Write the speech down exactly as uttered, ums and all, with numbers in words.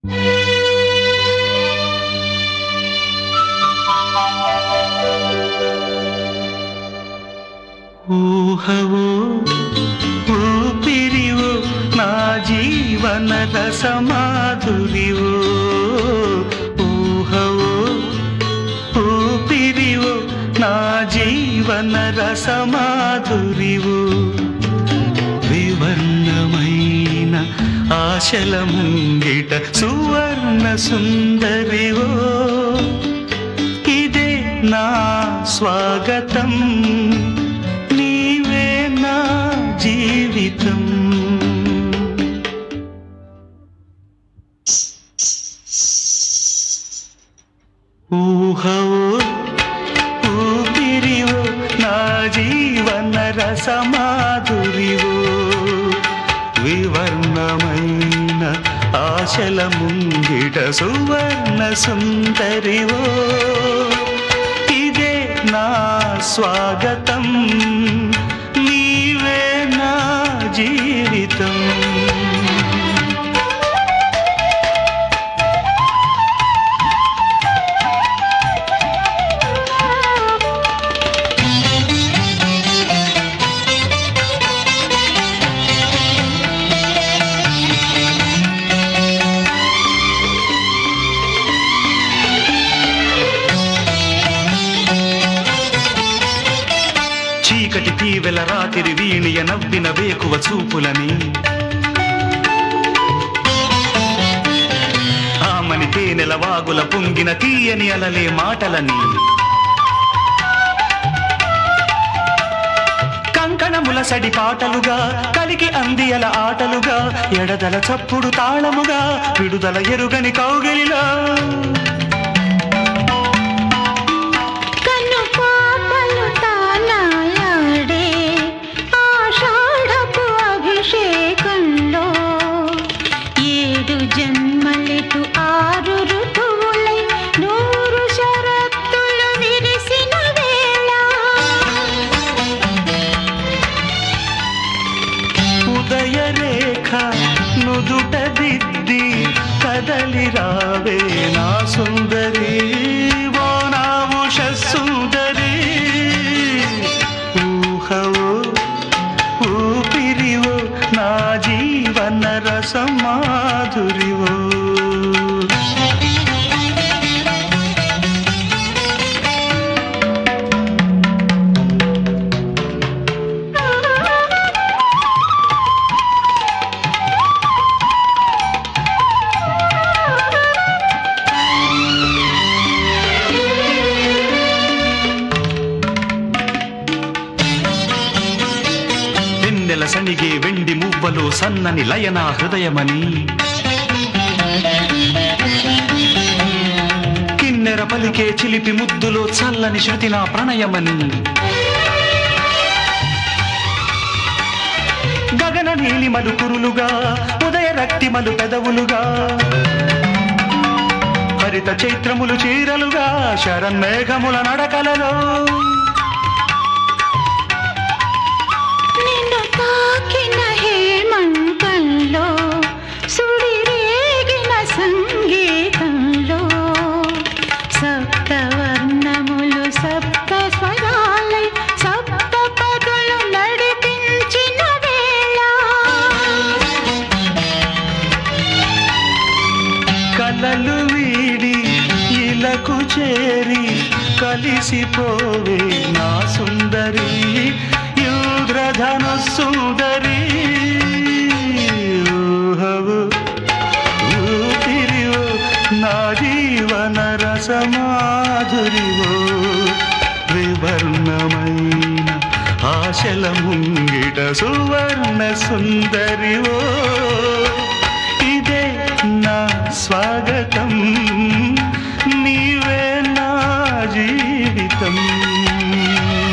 ఊహవో ఊపిరివో నా జీవన రసమాధురివో, ఊహవో ఊపిరివో నా జీవన రసమాధురివో, వివర్ణమైన ఆశల ముంగిట సువర్ణ సుందరివో, ఇదే నా స్వాగతం, నీవే నా జీవితం. ఊహవో ఊపిరివో నా జీవన రసమాధురివో, వివర్ణమైన ఆశల ముంగిట సువర్ణ సుందరివో, ఇదే నా స్వాగతం, నీవే నా జీవితం. చీకటి తీవెల రాతిరి వీణియ నవ్విన వేకువ చూపులని, ఆమని తేనెల వాగుల పొంగిన తీయని అలలే మాటలని, కంకణముల సడి పాటలుగా కలిగి అందియల ఆటలుగా, ఎడదల చప్పుడు తాళముగా విడుదల ఎరుగని కౌగిలిలా, జన్మలెటు ఆరు ఋతువులై నూరు శరత్తులు విరిసిన వేళ, ఉదయ రేఖ నుదుట దిద్ది కదలి రావే నా సుందరి, ఓ నా ఉష సుందరి, ఊహవో ఊపిరివో నా జీవన రసమాధురివో. వెన్నెల సణిగే వెండి మువ్వలు సన్నని లయనా హృదయమని, కిన్నెర పలికే చిలిపి ముద్దులో చల్లని శృతి నా ప్రణయమని, గగన నీలిమలు కురులుగా ఉదయ రక్తిమలు పెదవులుగా, హరిత చైత్రములు చీరలుగా శరన్మేఘముల నడకలలో, నిన్ను తాకిన హేమంతంలో సుడిరేగిన సంగీతంలో, సప్తవర్ణములు సప్త స్వరాలై సప్త పదులు నడిపించిన వేళ, కలలు వీడి ఇలకు చేరి కలిసిపోవే నా సుందరి, యుద్రధను సుందరి, ఊహవో ఊపిరివో నా జీవన రసమాధురివో, వివర్ణమైన ఆశల ముంగిట సువర్ణ సుందరివో, ఇదే నా స్వాగతం, నీవే నా జీవితం.